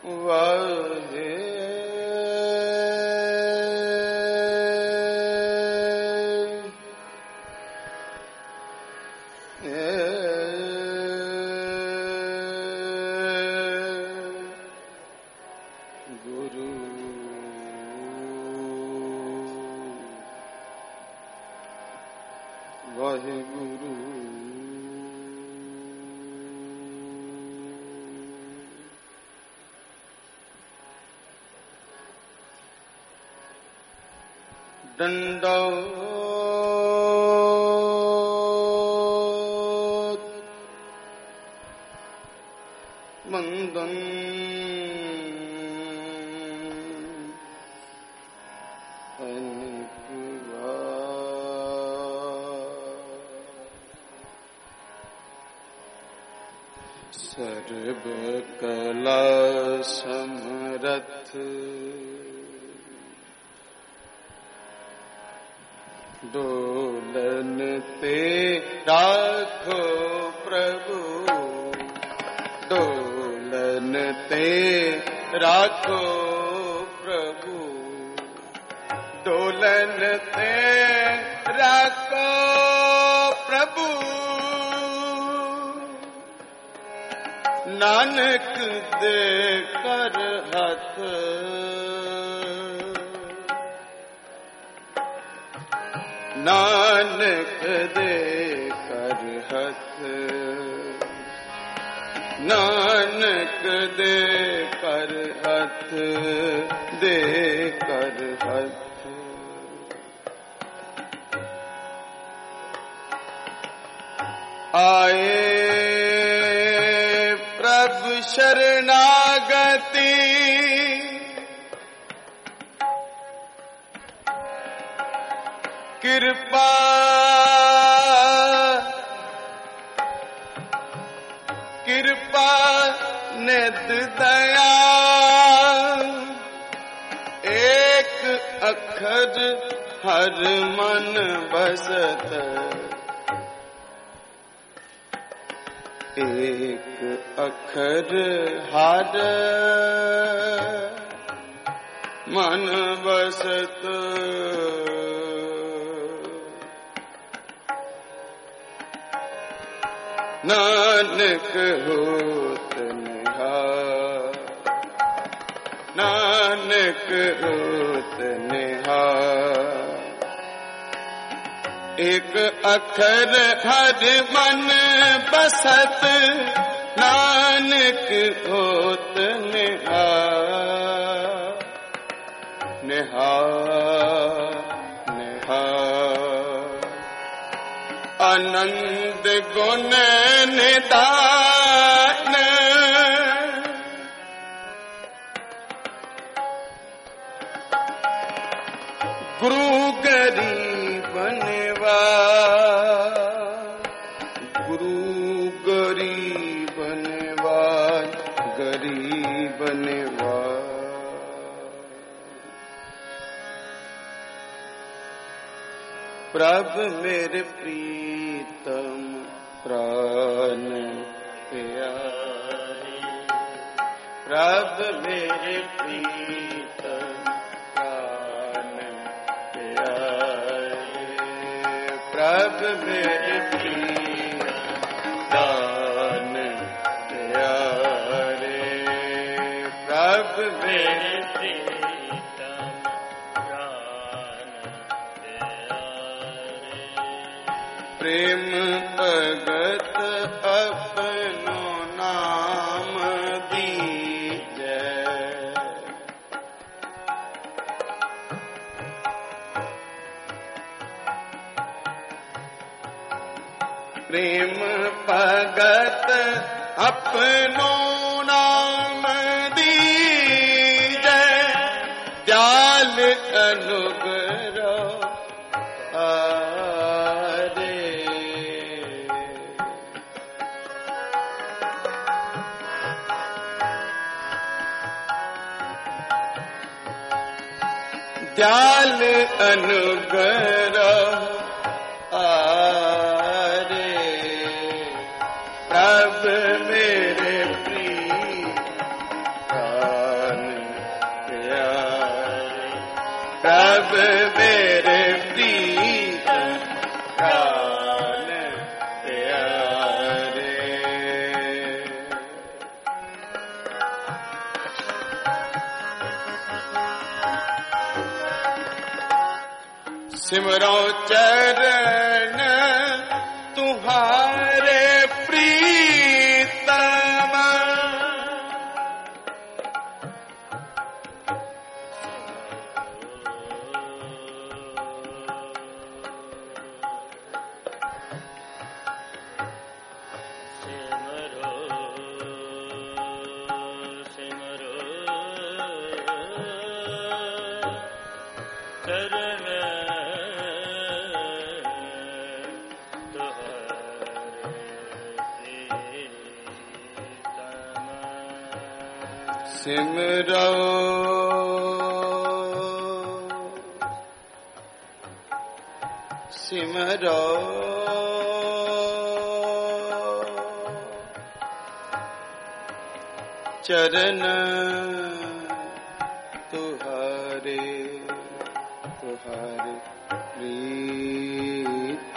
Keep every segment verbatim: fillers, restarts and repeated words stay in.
वाहे गुरु वाहे गुरु दंडोत वंदन अनेक सर्व कला समरथ डोलन ते राखो प्रभु डोलन ते राखो प्रभु डोलन ते राखो प्रभु नानक दे कर हाथ नानक दे कर हाथ नानक दे कर हाथ दे कर हाथ आए प्रभु शरणागति कृपा कृपा निध दया एक अखर हर मन बसत एक अखर हर मन बसत नानक होत निहार नानक होत निहार एक अखर हर मन बसत नानक होत निहार निहार निहार आनंद गुण निदान गुरु गरीब निवाज गुरु गरीब निवाज गरीब निवाज प्रभु मेरे प्रीतम प्राण प्यारे प्रभु मेरे प्रीतम प्राण प्यारे प्रभु मेरे प्रीतम प्यारे प्रभु मेरे प्रीतम प्राण प्यारे प्रेम भगत अपनो नाम दीजै प्रेम भगत अपनो नाम दीजै दयाल अनुग्रह दयाल अनुग्रह आरे प्रभु मेरे प्रिय प्रभु मेरे प्रीतम प्राण प्यारे। सिमरो चरण तुम्हारे प्रीतम, सिमरो सिमरो चरण तुहारे तुहारे प्रीत।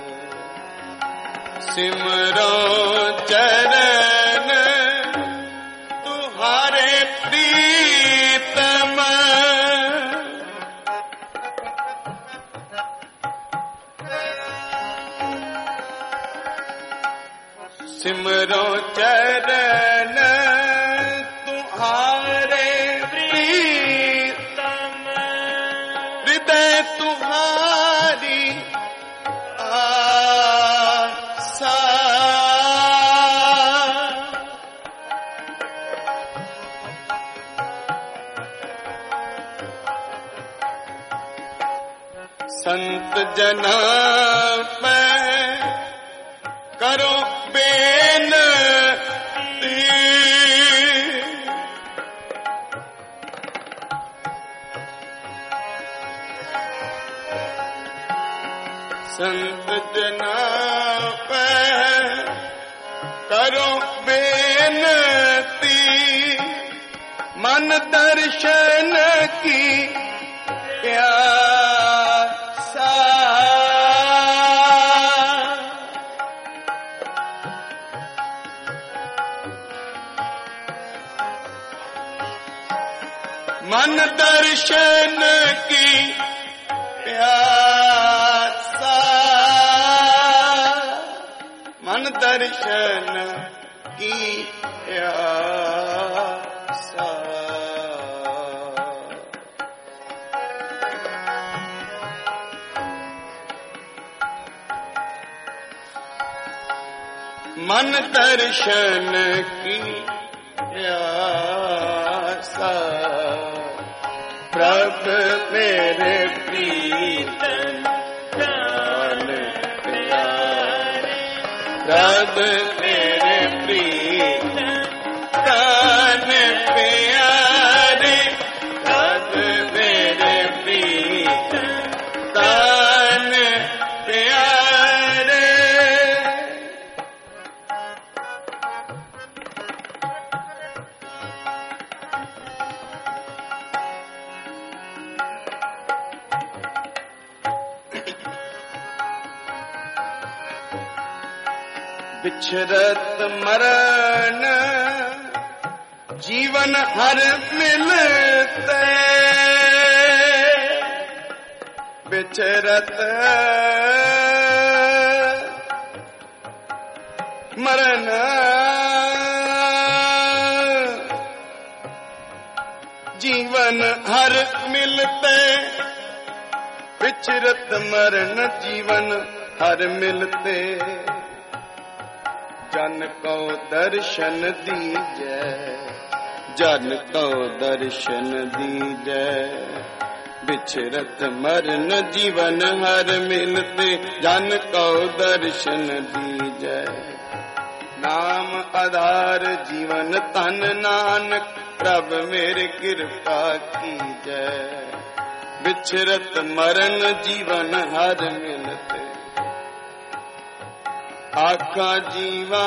सिमरो चरण तुहारे प्रीतम, सिमरो चरण तुम्हारे प्रीतम, हृदय तुम्हारी आशा, संत जना में करो बेनती, संत जना में करो बेनती, मन दर्शन की प्यासा, मन दर्शन की प्यासा, मन दर्शन की प्यासा। मन दर्शन की प्यासा, प्रभु मेरे प्रीतम प्राण प्यारे, प्रभु मेरे प्रीतम प्राण प्यारे, प्रभु मेरे प्रीतम प्राण प्यारे। बिछरत मरण जीवन हर मिलते, बिछरत मरण जीवन हर मिलते, बिछरत मरण जीवन हर मिलते, जन को दर्शन दीजै, जन को दर्शन दीजै, बिछरत मरण जीवन हर मिलते, जन को दर्शन दीजै। नाम आधार जीवन तन नानक, प्रभु मेरे कृपा कीजै, बिछरत मरण जीवन हर मिलते। आखा जीवा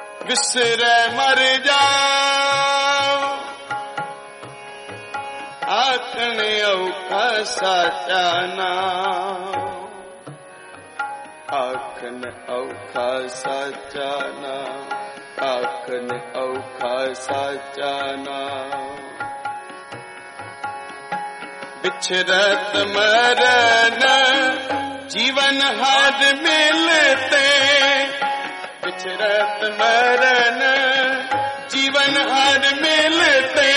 बिसरे मर जाओ, आखन औखा साचा नाम, आखन औखा साचा नाम, आखन औखा साचा नाम। बिछरत मरन जीवन हर मिलते, बिछरत मरन जीवन हर मिलते,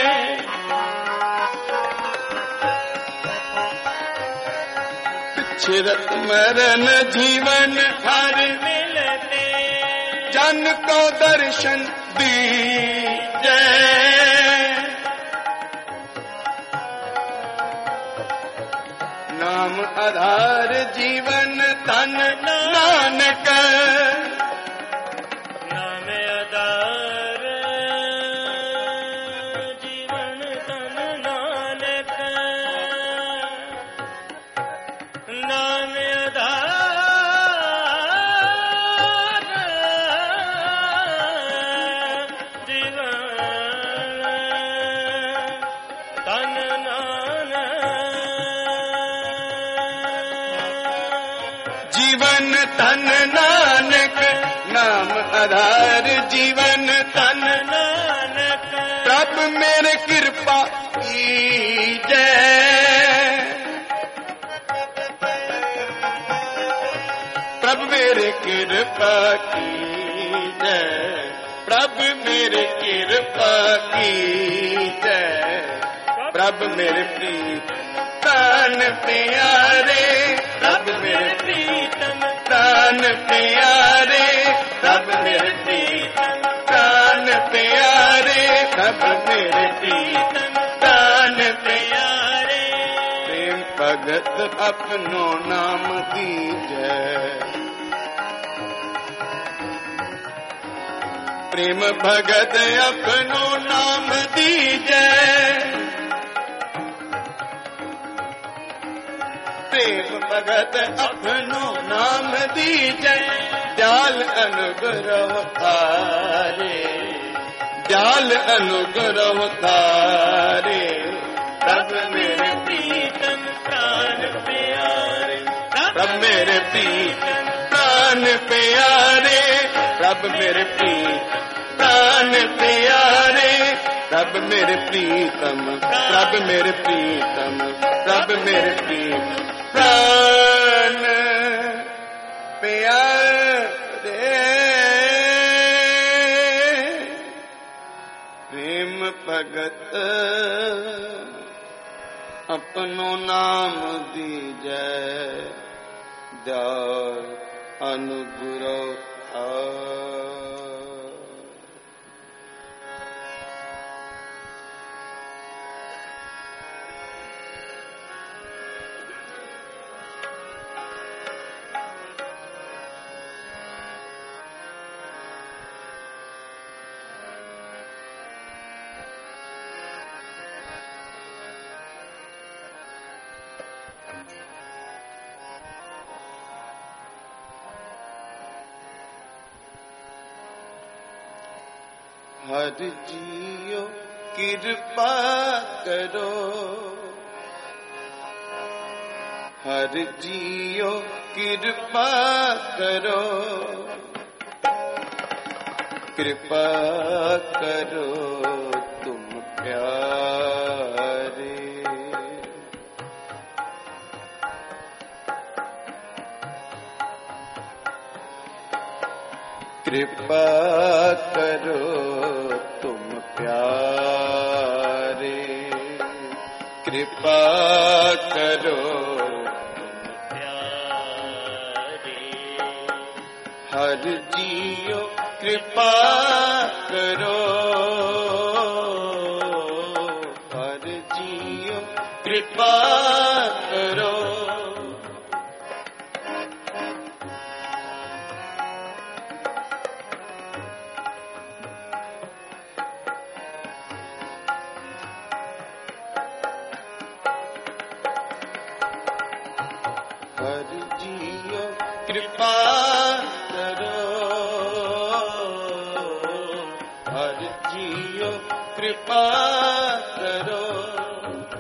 बिछरत मरन जीवन हर मिलते, जन को दर्शन दीजै, नाम आधार जीवन तन नानक, नाम आधार जीवन तन नानक, नाम आधार जीवन तन जीवन तन नानक, नाम आधार जीवन तन नानक, प्रभु मेरे कृपा कीजै, प्रभु मेरे कृपा कीजै, प्रभु मेरे कृपा कीजै, प्रभु मेरे प्रीतम प्यारे, प्रभु मेरे प्रीतम प्राण प्यारे, प्रभु मेरे प्रीतम प्राण प्यारे, प्रभु मेरे प्रीतम प्राण प्यारे, प्रेम भगत अपनो नाम दीजै, प्रेम भगत अपनो नाम दीजै, प्रेम भगत अपनो नाम दीजै, दयाल अनुग्रह थारे, दयाल अनुग्रह थारे, प्रभु मेरे प्रीतम प्राण प्यारे, प्रभु मेरे प्रीतम प्राण प्यारे, प्रभु मेरे प्रीतम प्राण प्यारे, प्रभु मेरे प्रीतम, प्रभु मेरे प्रीतम, प्रभु मेरे प्रीतम प्राण प्यारे, प्रेम भगत अपनो नाम दीजै, दयाल अनुग्रह हर जियो कृपा करो, हर जियो कृपा करो, कृपा करो तुम प्यारे, कृपा करो तुम प्यारे, कृपा करो तुम प्यारे, हर जियो कृपा करो, हर जियो कृपा करो, हर जियो कृपा करो, हर जियो कृपा करो,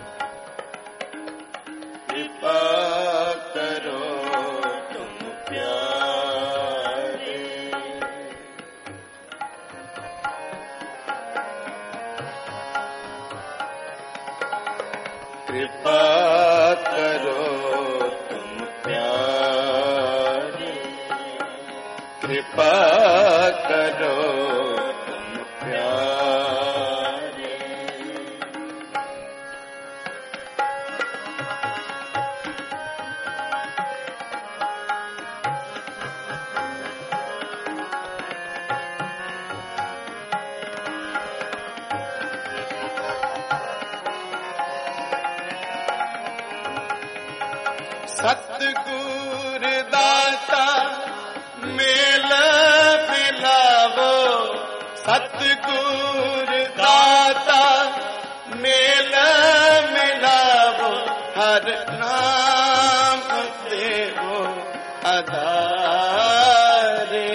कृपा करो तुम प्यारे, कृपा करो तुम प्यारे। सतगुर दाता मेल मिलावो, सतगुर दाता मेल मिलावो, हर नाम देवो आधारे।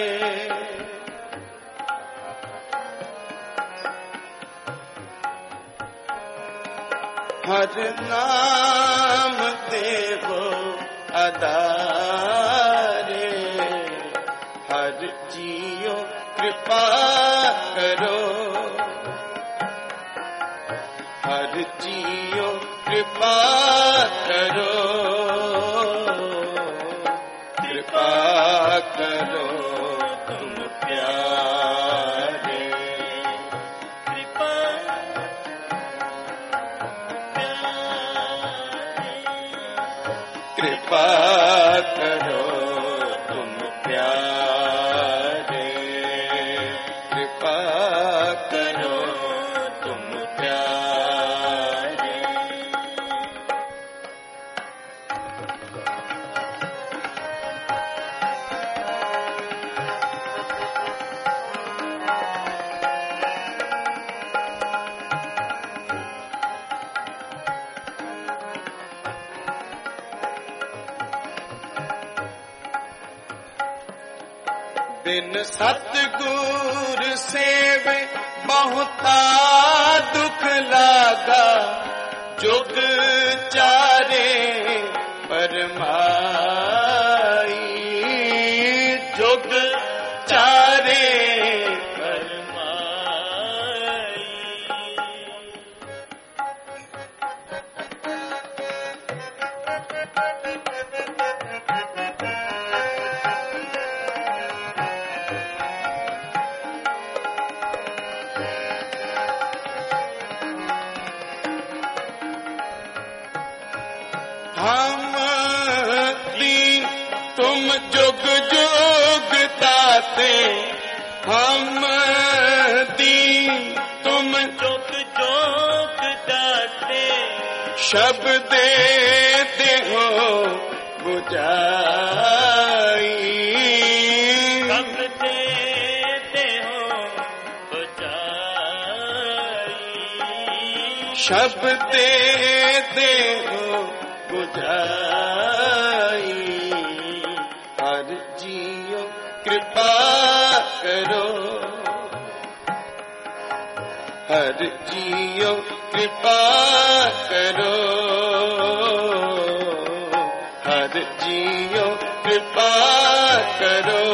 हर नाम देवो आधारे, हर जियो कृपा करो, हर जियो कृपा करो, कृपा करो तुम प्यारे, कृपा कृपा करो तुम प्यारे, कृपा करो तुम प्यारे। बिन सतगुर सेवे बहुता दुख लागा, जुग चारे परमाई, जुग चारे परमाई। हम दीन तुम जुग जुग ताते, हम दीन तुम जुग जुग दाते, शब्द देते हो बुझाई, सब देते हो बुझाई। शब्द देते हो बुझाई, हर जियो कृपा करो, हर जियो कृपा करो, हर जियो कृपा करो,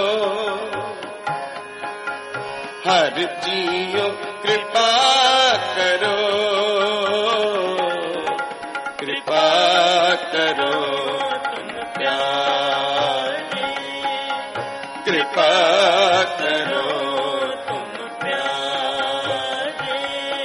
हर जियो कृपा करो, कृपा करो तुम प्यारे, कृपा करो तुम प्यारे।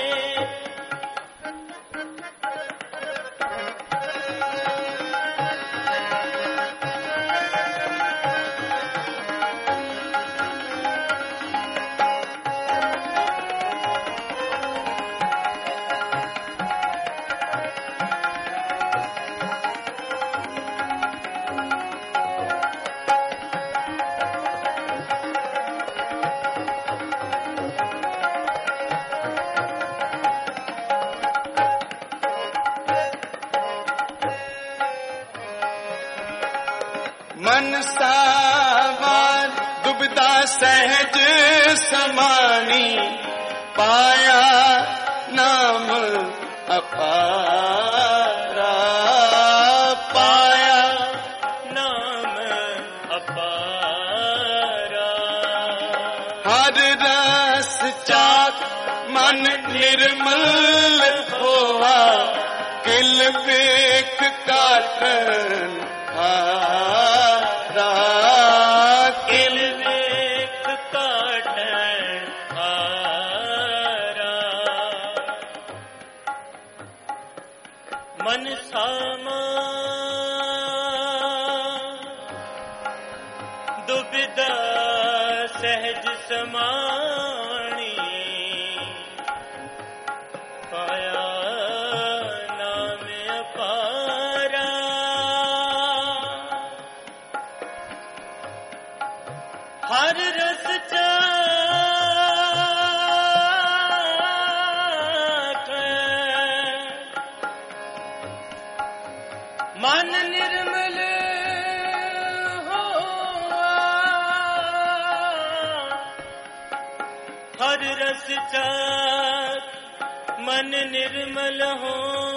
मन सावार दुविधा सहज समानी, पाया नाम अपारा, पाया नाम अपारा। हर रस चाक मन निर्मल होवा, किल बेख काटन हारा किल बेख काटन हारा मन सामा दुविधा सहज समाणी पाया नाम अपारा हर रस चाख मन निर्मल हर रस चाख मन निर्मल हो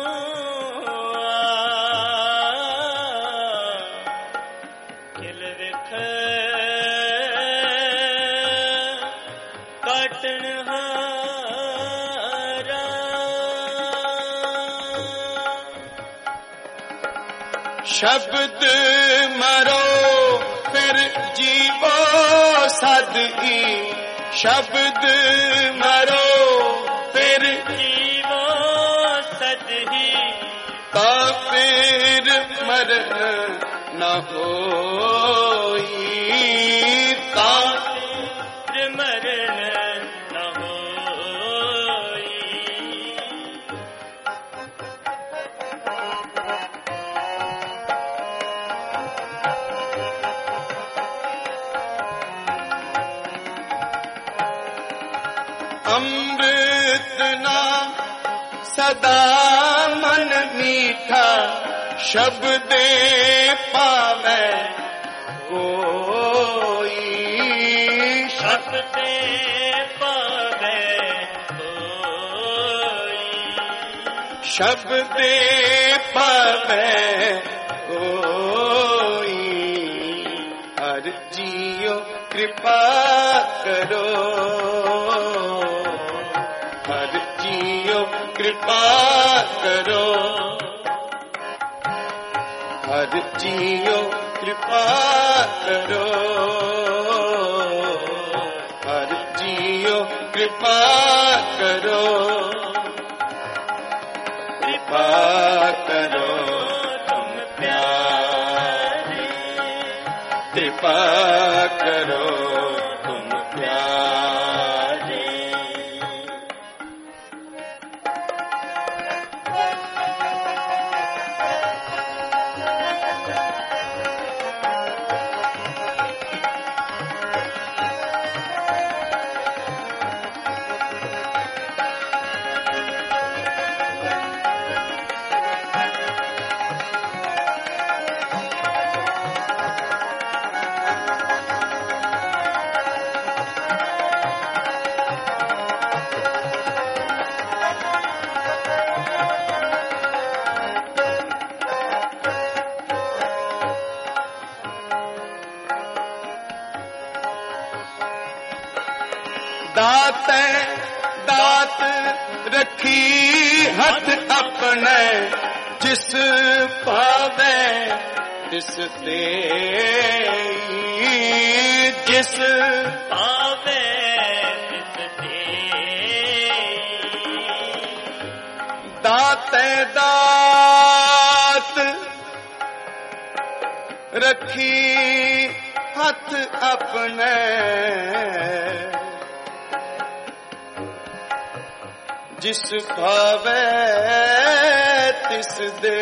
किल विख काटन हारा शब्द मरो फिर जीवो सदई शब्द मरो फिर जीवो सदही ता फिर मरण न होई ता फिर मरण न होई अमृत नाम सदा मन मीठा शब्द पावे कोई शब्द पावे कोई शब्द पावे कोई हर जियो कृपा करो हर जियो कृपा करो हर जियो कृपा करो हर जियो कृपा करो कृपा करो तुम प्यारे कृपा करो तुम प्यारे दात दात रखी हथ अपने जिस पावे तिस दे जिस पावे तिस दे दात दात रखी हथ अपने जिस भावे तिस दे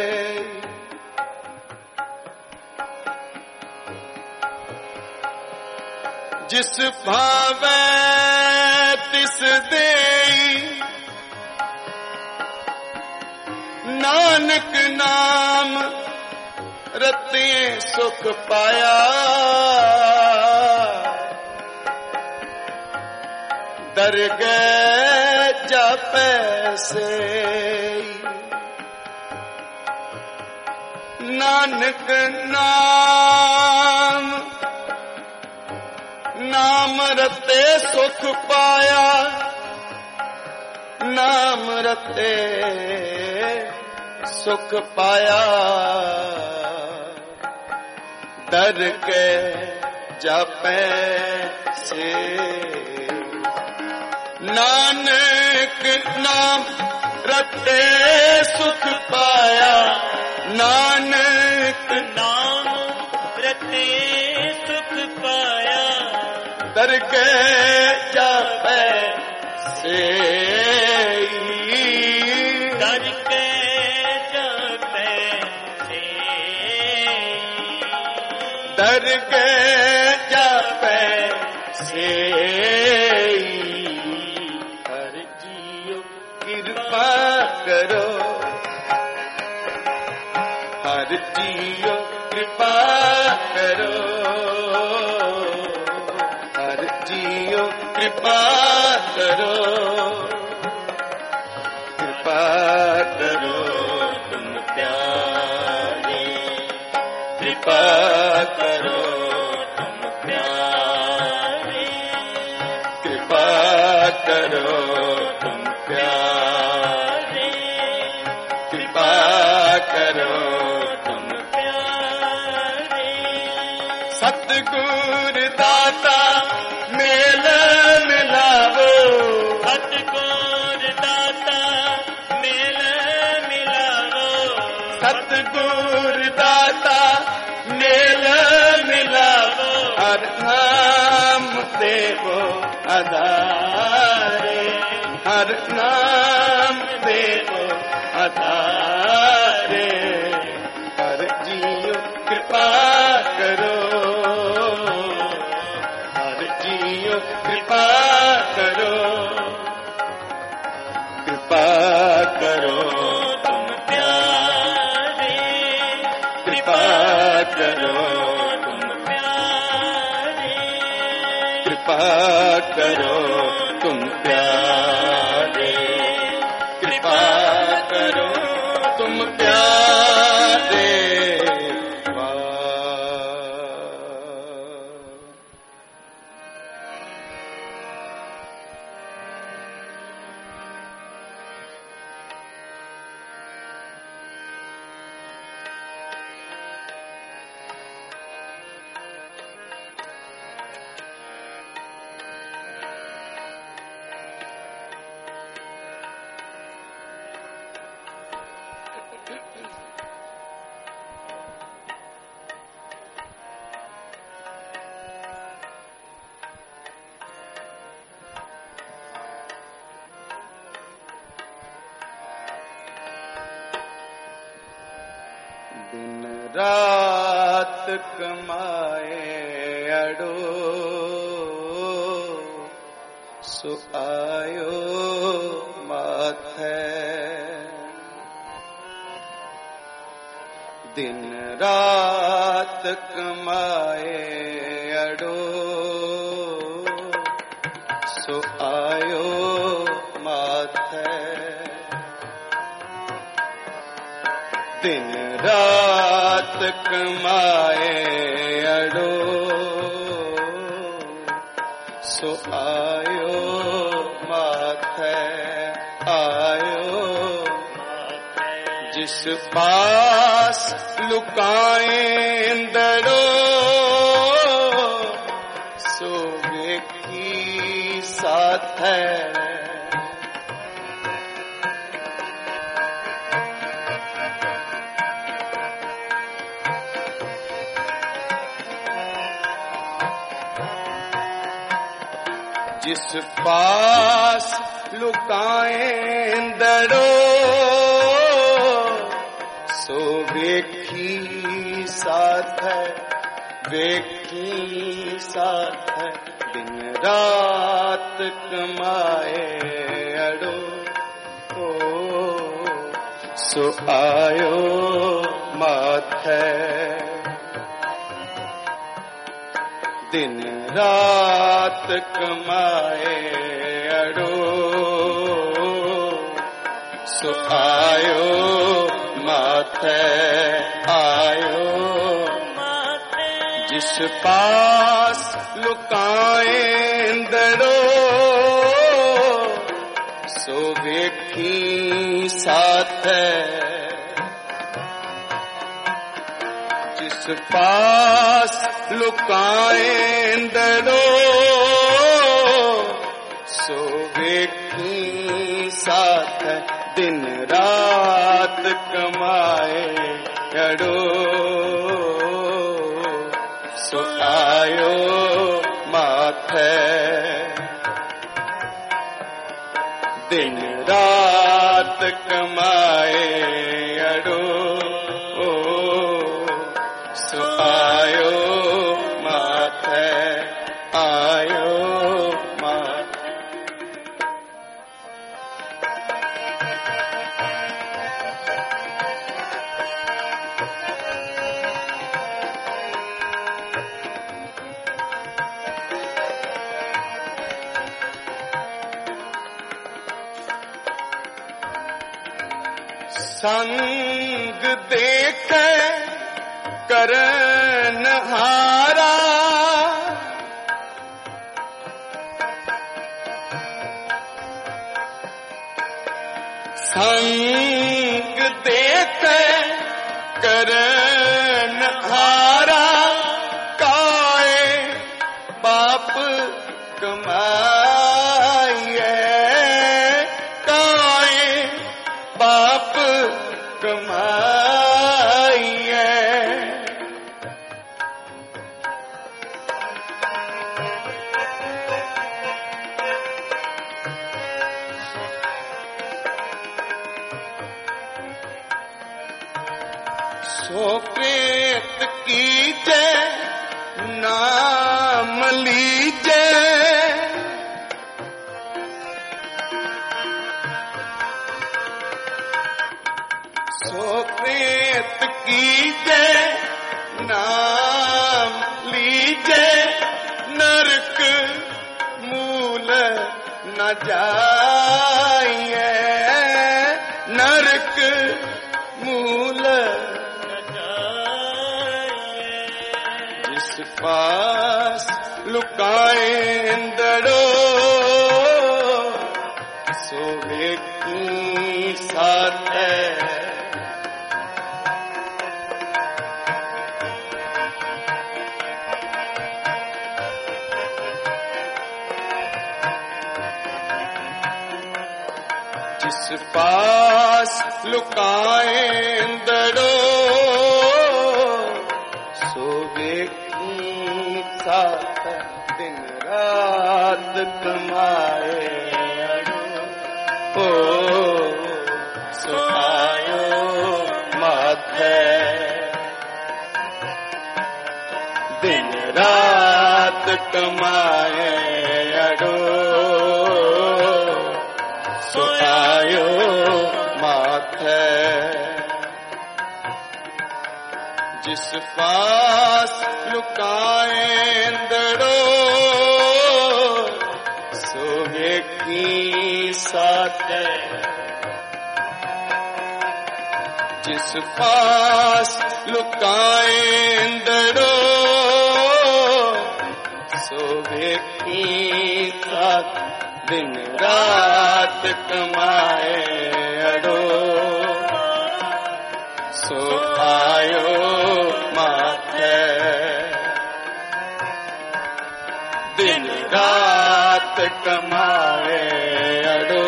जिस भावे तिस दे नानक नाम रते सुख पाया दरगह जापै से नानक नाम नाम रते सुख पाया नाम रते सुख पाया दर के जापे से नानक नाम रटे सुख पाया नानक नाम रटे सुख पाया दर के जापे से दर के जापे से दर के जापे से हर जियो कृपा करो हर जियो कृपा करो हर जियो कृपा करो कृपा करो तुम प्यारे कृपा करो तुम प्यारे कृपा करो तुम प्यारे कृपा करो तुम प्यारे सतगुर दाता मेल मिलावो सतगुर दाता मेल मिलावो सतगुर दाता मेल मिलावो हर नाम देवो आधारे हर नाम देवो आधारे हर जियो कृपा करो हर जियो कृपा करो कृपा करो तुम प्यारे कृपा करो तुम प्यारे कृपा करो तुम प्यारे कृपा करो तुम प्यारे दिन रात कमाए अड़ो सो आयो माथे दिन रात कमाए अड़ो सो आयो माथे दिन रात कमाए अड़ो सो आयो माथे आयो जिस पास लुकाए दड़ो सो वेखी साथ है जिस पास लुकाए दड़ो सो वेखी साथ है वेखी साथ है दिन रात कमाए अड़ो ओ सो आयो माथे दिन रात कमाए अड़ो सो आयो माथे आयो जिस पास लुकाए दड़ो सो वेखी साथ जिस पास लुकाएंदड़ो सो वेखी साथ दिन रात कमाए अड़ो सो आयो माथे दिन रात कमाए अड़ो सो आयो माथे आयो माथे। संग देखे करन हारा संग देखे करन हारा काए बाप कमाइए काए बाप कमाइए सो प्रेत कीजे नाम लीजे सो प्रेत कीजे नाम लीजे नरक मूल न जाइए नरक मूल जिस पास लुकाएंदड़ो सो वेखी साथ जिस पास लुकाएंदड़ो सो वेखी साथ दिन रात कमाए ओ सो आयो माथे दिन रात कमाए अड़ो सो आयो माथे जिस पास लुकाएंदड़ो सो वेखी साथ जिस पास लुकाएंदड़ो सो वेखी साथ दिन रात कमाए अड़ो सो आयो माथे दिन रात कमाए अड़ो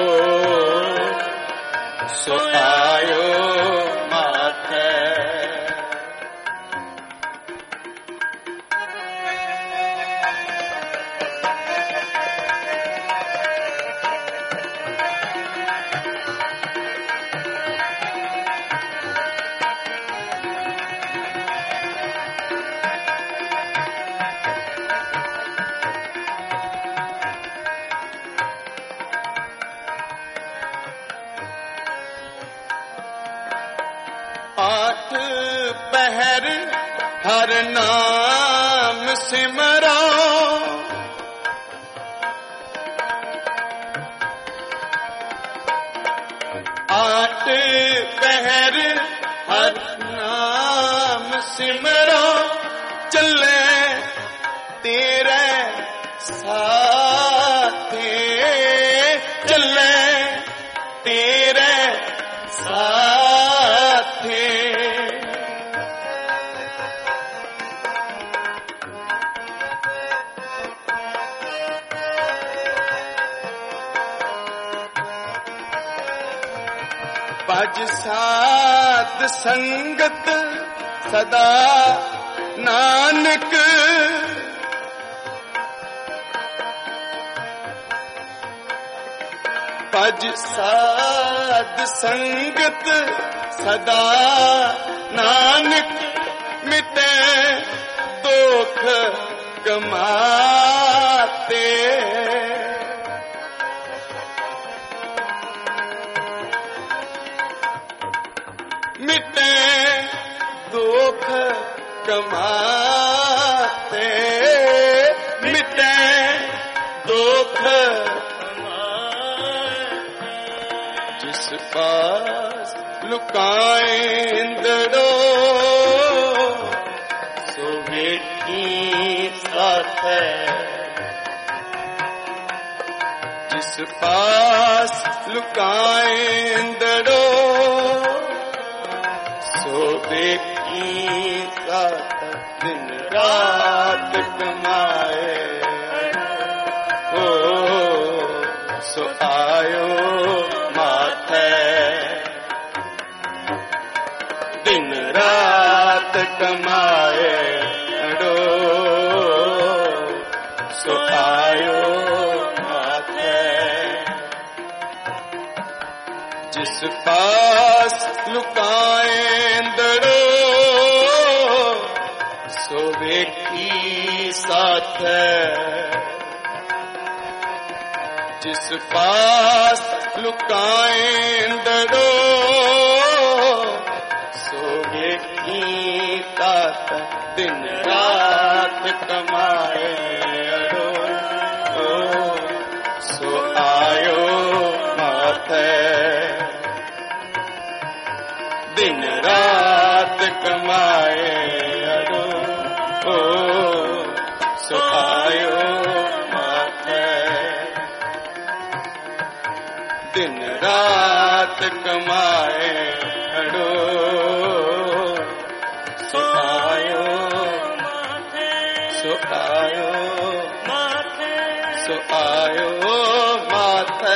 सो आयो माथे। आठ पहर हर नाम सिमरो आठ पहर हर नाम सिमरो चले तेरे साथे चले तेरे साथे भज साध संगत सदा नानक भज साध संगत सदा नानक मिटे दुख गमाते मिटे दुख गमाते मिटे दुख जिस पास लुकाएंदड़ो सो वेठी साथ है जिस पास लुकाएंदड़ो सो वेठी साथ दिन रात कमाए ओ सो आयो दिन रात कमाए अड़ो सो आयो माथे जिस पास लुकाएंदड़ो सो वेखी साथ जिस पास लुकाएंदड़ो तात दिन रात कमाए अड़ो ओ सो आयो माथे दिन रात कमाए अड़ो ओ सो आयो माथे दिन रात कमाए अड़ो सो आयो माथे सो आयो माथे सो आयो माथे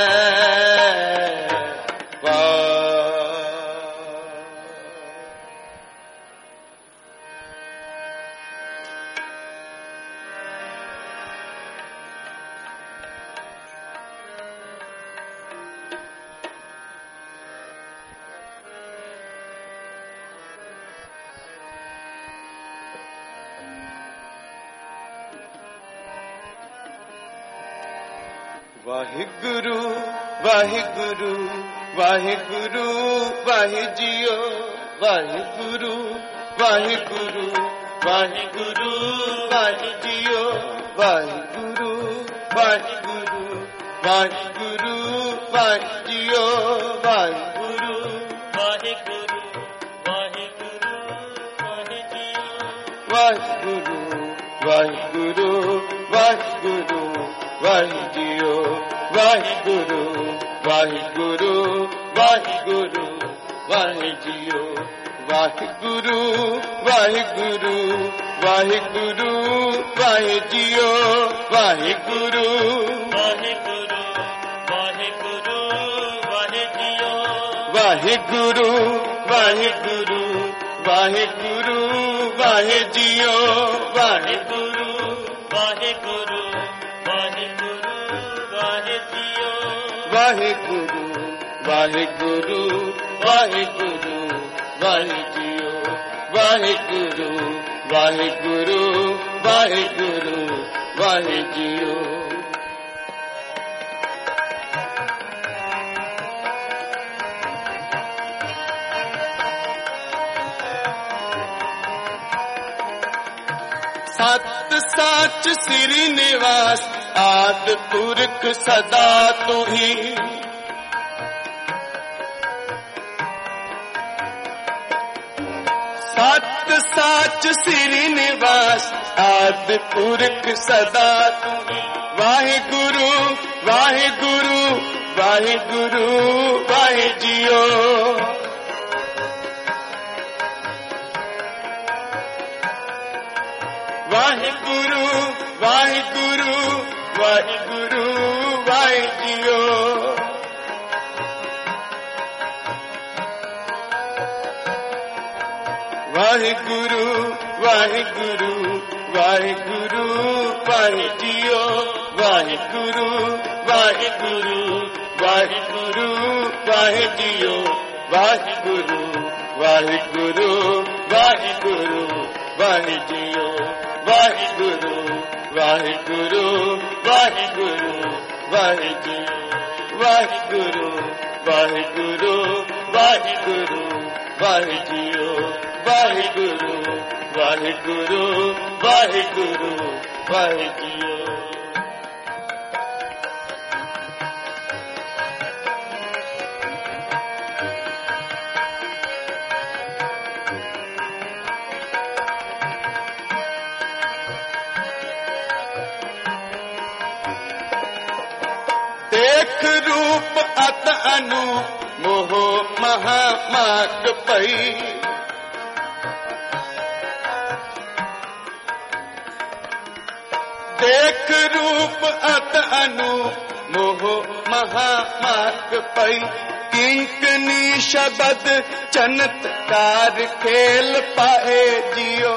वाहिगुरु वाहिगुरु वाहिगुरु वाहि जियो वाहिगुरु वाहिगुरु वाहिगुरु वाहि जियो वाहिगुरु वाहिगुरु वाहिगुरु वाहि जियो वाहिगुरु वाहिगुरु वाहिगुरु वाहि जियो वाहिगुरु वाहिगुरु वाहिगुरु वाहि जियो वाहिगुरु वाहिगुरु वाहिगुरु वाहि जियो वाहिगुरु वाहिगुरु वाहिगुरु वाहि जियो वाहिगुरु वाहिगुरु वाहिगुरु वाहि जियो वाहिगुरु वाहिगुरु वाहिगुरु वाहि जियो वाहिगुरु वाहिगुरु वाहिगुरु वाहि जियो वाहिगुरु वाहिगुरु वाहिगुरु वाहि जियो वाहिगुरु वाहिगुरु वाहिगुरु वाहि जियो सत साच श्री निवास आद पुरख सदा तू ही सत साच श्री निवास आद पुरख सदा तू ही वाहिगुरु वाहिगुरु वाहिगुरु वाहि जियो वाहिगुरु वाहिगुरु वाहिगुरु वाहि जियो ਵਾਹਿਗੁਰੂ ਵਾਹਿਗੁਰੂ ਵਾਹਿਗੁਰੂ ਵਾਹਿ ਜੀਓ ਵਾਹਿਗੁਰੂ ਵਾਹਿਗੁਰੂ ਵਾਹਿਗੁਰੂ ਵਾਹਿ ਜੀਓ ਵਾਹਿਗੁਰੂ ਵਾਹਿਗੁਰੂ ਵਾਹਿਗੁਰੂ ਵਾਹਿ ਜੀਓ ਵਾਹਿਗੁਰੂ ਵਾਹਿਗੁਰੂ ਵਾਹਿਗੁਰੂ ਵਾਹਿ ਜੀਓ ਵਾਹਿਗੁਰੂ ਵਾਹਿਗੁਰੂ ਵਾਹਿਗੁਰੂ ਵਾਹਿ ਜੀਓ ਵਾਹਿਗੁਰੂ ਵਾਹਿਗੁਰੂ ਵਾਹਿਗੁਰੂ ਵਾਹਿ ਜੀਓ देख रूप अत अनूप मोह महा माग पई देख रूप अत अनूप मोह महा माग पई किंकनी शब्द चमत्कार खेल पाए जियो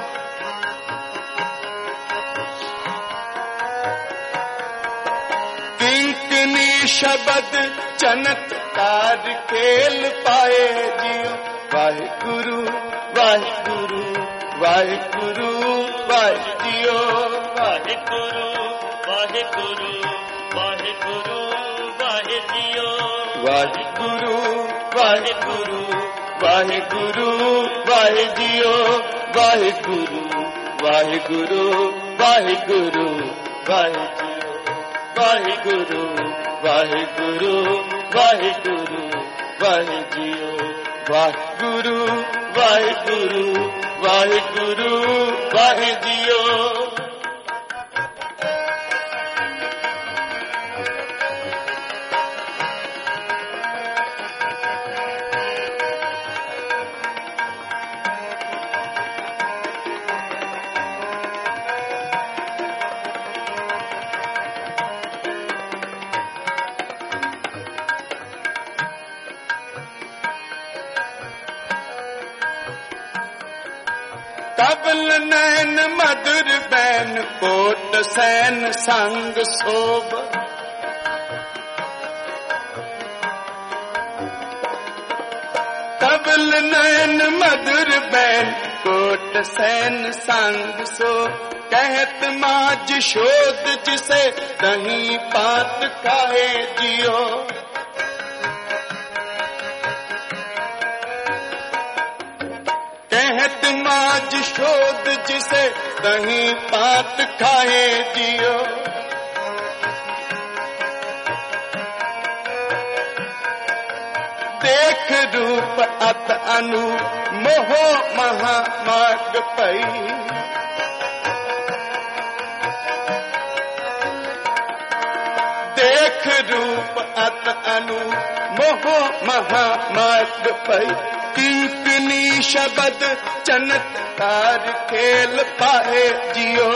किंकनी शब्द चमत्कार खेल पाए जियो वाहिगुरु वाहिगुरु वाहिगुरु वाहि जियो वाहिगुरु वाहिगुरु वाहिगुरु वाहि जियो वाहिगुरु वाहिगुरु वाहिगुरु वाहि जियो वाहिगुरु वाहिगुरु वाहिगुरु वाहि जियो वाहिगुरु वाहिगुरु वाहिगुरु वाहि जियो वाहिगुरु वाहिगुरु वाहिगुरु वाहि जियो तबल नैन मधुर बैन कोट सैन संग शोभ तबल नैन मधुर बैन कोट सैन संग सो कहत माज शोध जिसे दही पात खाए जियो कहत माज शोध जिसे दही पात खाए जियो देख रूप अत अनु मोह महा माग पई देख रूप अत अनु मोह महा माग पई किंकनी शब्द चमत्कार खेल पाए जियो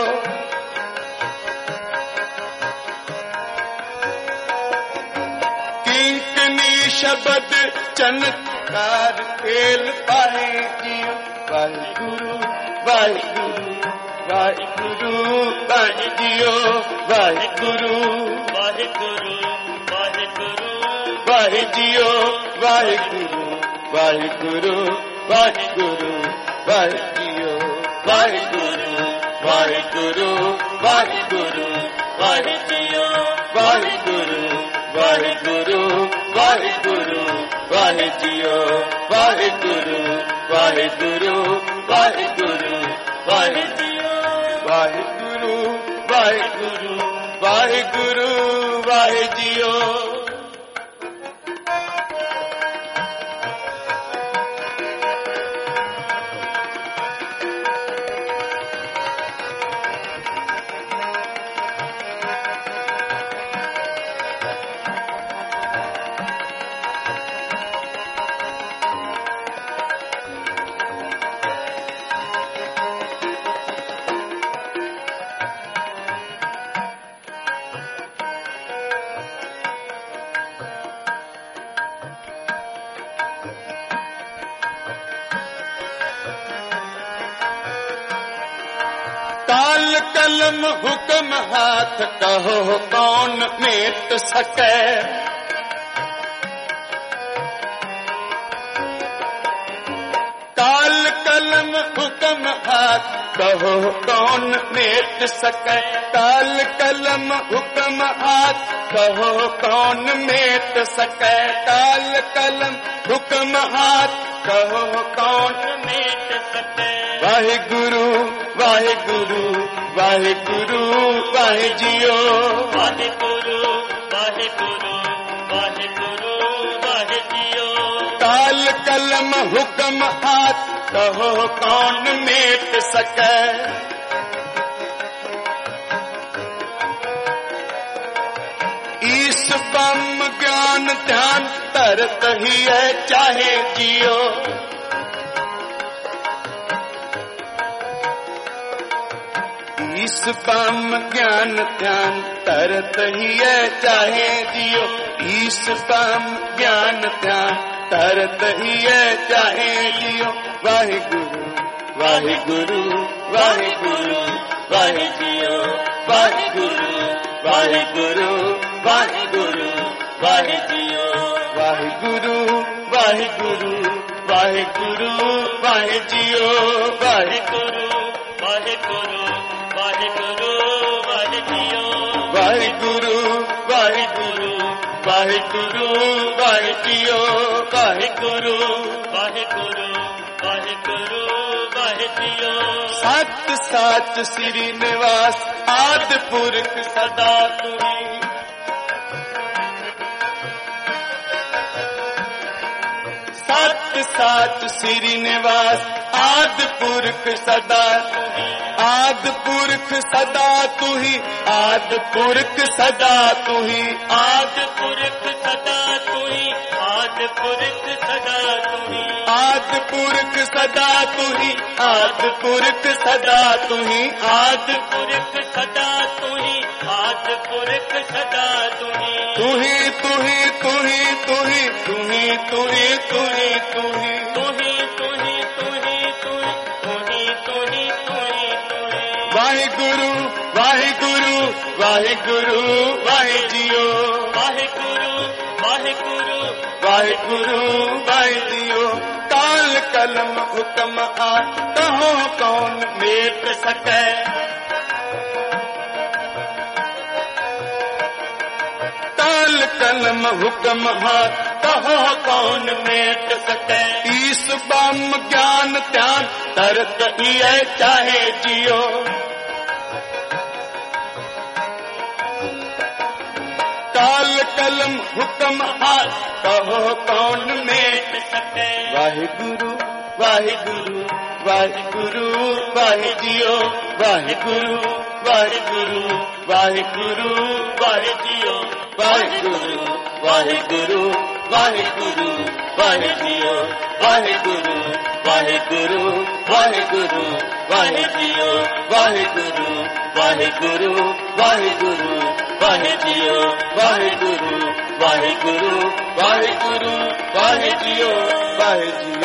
किंकनी शब्द चमत्कार खेल पाए जियो वाहिगुरु वाहिगुरु वाहिगुरु वाहि जियो वाहिगुरु वाहिगुरु वाहिगुरु वाहि जियो वाहिगुरु वाहिगुरु वाहिगुरु वाहि जियो वाहिगुरु वाहिगुरु वाहिगुरु वाहि जियो वाहिगुरु वाहिगुरु वाहिगुरु वाहि जियो वाहिगुरु वाहिगुरु वाहिगुरु वाहि जियो वाहिगुरु वाहिगुरु वाहिगुरु वाहि जियो काल कलम हुक्म हाथ कहो कौन मेट सके। काल कलम हुक्म हाथ कहो कौन मेट सके। काल कलम हुक्म हाथ कहो कौन मेट सके। काल कलम हुक्म हाथ कहो कौन मेट सके। वाहे गुरु वाहे गुरु वाहे गुरु वाहे जियो। वाहे गुरु वाहे गुरु वाहे गुरु वाहे जियो। काल कलम हुक्म हाथ कहो कौन मेट सके। ईश ब्रह्म ज्ञान ध्यान तरत ही है चाहे जियो। ईश ब्रह्म ज्ञान ध्यान तरत ही है चाहे जियो। ईश ब्रह्म ज्ञान ध्यान तरत ही है चाहे जियो। वाहे गुरु वाहे गुरु वाहे गुरु वाहे जियो। वाहे गुरु वाहे गुरु वाहे गुरु वाहे जियो। वाहे गुरु वाहे गुरु वाहे गुरु वाहे जियो। वाहे गुरु वाहे गुरु वाहे गुरु वाहे जियो। वाहे गुरु वाहे गुरु वाहे गुरु वाहे जियो। वाहे गुरु वाहे गुरु वाहे गुरु वाहे जियो। सत साच श्री निवास आदि पुरख सदा तुही। सत साच श्री निवास आदि पुरख सदा। आदि पुरख सदा तुही आदि पुरख सदा तुही। आदि पुरख सदा तुही आदि पुरख सदा तुही। आदि पुरख सदा तुही आदि पुरख सदा तुही। आदि पुरख सदा तुही आदि पुरख सदा तुही। तुही तुही तुही तुही तुही तुही तुही तुही तुही तुही तुही तुही तुही तुही तुही। वाहे गुरु वाहे गुरु वाहे गुरु वाहे जियो। वाहे गुरु वाहे गुरु वाहे गुरु वाहे जियो। काल कलम हुक्म आ कहो कौन मेट सके। काल कलम हुक्म हाथ कहो कौन मेट सके। ईश ब्रह्म ज्ञान ध्यान तरत ही है चाहे जियो। काल कलम हुक्म हाथ कहो कौन मेट सके। वाहे गुरु वाहे गुरु वाहे गुरु वाहे जियो। वाहे गुरु वाहे गुरु वाहे गुरु वाहे जियो। वाहे गुरु वाहे गुरु वाहे गुरु वाहे जियो। वाहे गुरु वाहे गुरु वाहे गुरु वाहे जियो। वाहे गुरु वाहे गुरु वाहे गुरु वाहे जियो। वाहे गुरु वाहे गुरु वाहे गुरु वाहे जियो। वाहे जियो।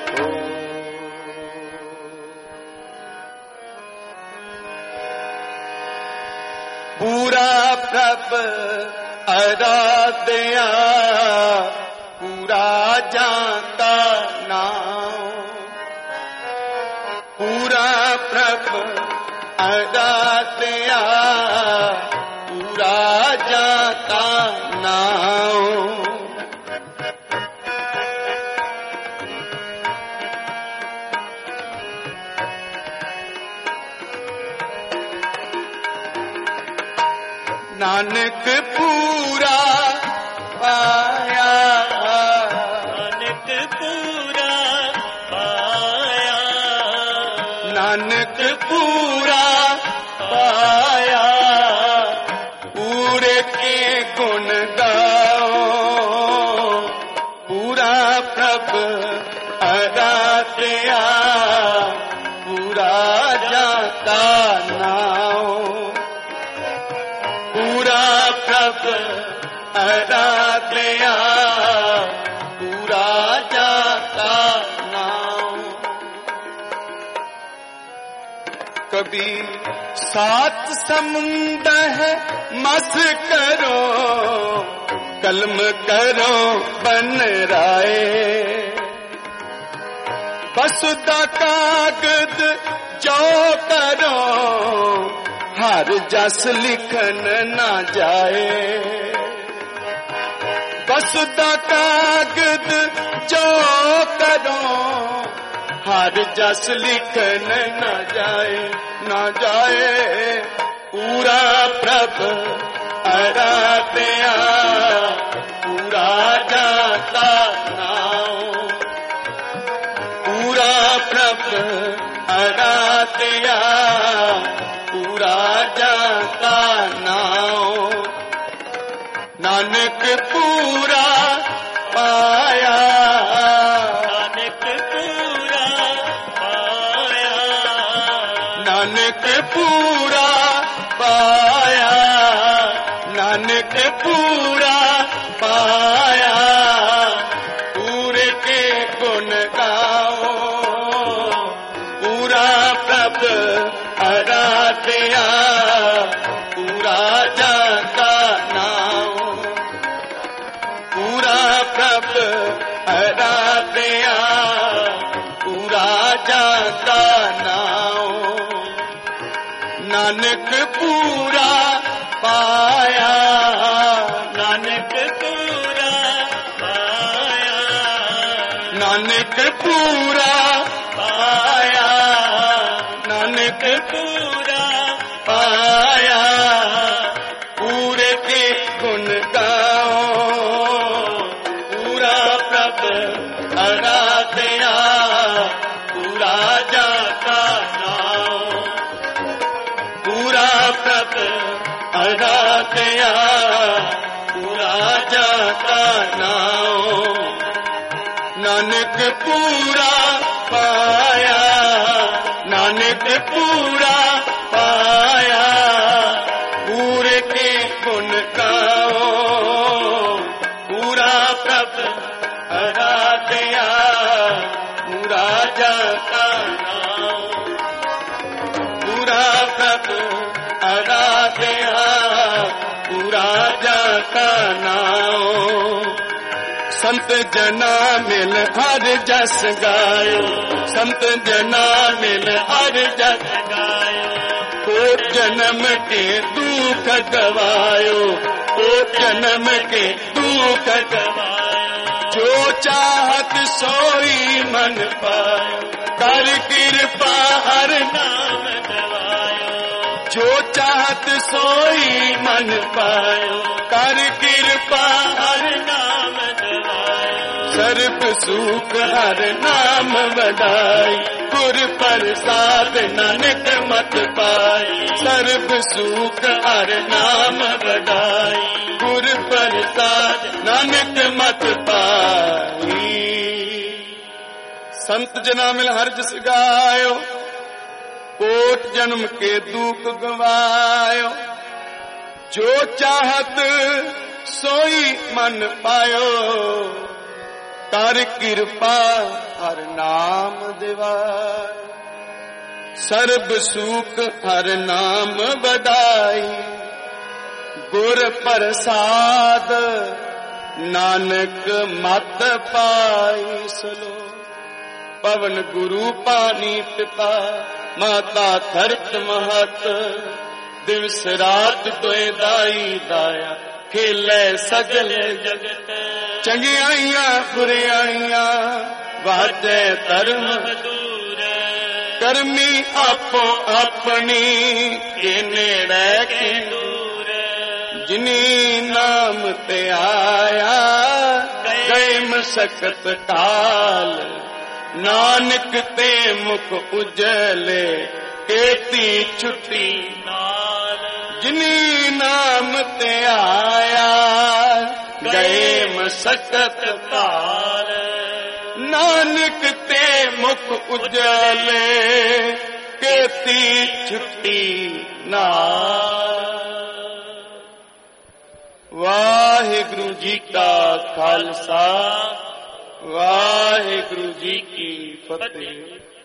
पूरा प्रभ आराध्या पूरा जानता नाम। पूरा प्रभ आराध्या पूरा जानता नाम। नानक पूरा पाया। नानक पूरा पाया। नानक पूरा पाया पूरे के गुण गाओ। पूरा प्रभ आराध्या पूरा जाता नाओ। पूरा प्रभ आराध्या पूरा जाता नाओ। कबीर सात समुंद है मस करो, कलम करो बन राए। बसुदा कागद जो करो, हर जस लिखन ना जाए। बसुदा कागद जो करो, हर जस लिखन न जाए, न जाए। पूरा प्रभ आराध्या, पूरा जाता नाम। पूरा प्रभ आराध्या, पूरा जाता नाम। नानक पूरा पाया, नानक पूरा पाया, नानक पूरा पाया, नानक पूरा पाया। पूरे के गुण गाओ, पूरा प्रभ आराध्या, पूरा जाता नाम। पूरा प्रभ आराध्या, पूरा जाता नाम। नानक पूरा पाया, नानक पूरा पाया, नानक पूरा पाया, नानक पूरा पाया। पूरे के गुण गाओ, पूरा प्रभ आराध्या, पूरा जाता नाम। पूरा प्रभ आराध्या, पूरा जाता नाम। नानक पूरा पाया, नानक पूरा पाया। पूरे के गुण गाओ, पूरा प्रभ आराध्या, पूरा जाता नाम। पूरा प्रभ आराध्या, पूरा जाता नाम। संत जना मिल हर जस गायो, संत जना मिल हर जस गायो। कोट जन्म के दुख गवायो, कोट जन्म के दुख गवायो। जो चाहत सोई मन पायो, कर कृपा हर नाम गवायो। जो चाहत सोई मन पायो, कर कृपा हर नाम गवायो। सर्ब सुख हर नाम बधाई, गुर प्रसाद नानक मत पाई। सर्ब सुख हर नाम बधाई, गुर प्रसाद नानक मत पाई। संत जना मिल हर जस गायो, कोट जन्म के दुख गवायो। जो चाहत सोई मन पायो, कर कृपा हर नाम दिवाय। सर्ब सुख हर नाम बधाई, गुर प्रसाद नानक मत पाई। सलो पवन गुरु पानी पिता, माता धरत महत। दिवस रात तोए दाई दाया, खेले सगल जगत। चंगियाइयां बुरियाइयां वाजे धर्म दूर। करमी आपो अपनी के नेड़े के दूर। जिनी नाम ते आया, गए मशक्कत काल। नानक ते मुख उजले, केती छुट्टी नाल। जिनी नाम ते आया, गए मशक्कत काल। नानक ते मुख उजले, केती छुट्टी नाल। वाहिगुरु जी का खालसा, वाहिगुरु जी की फतेह।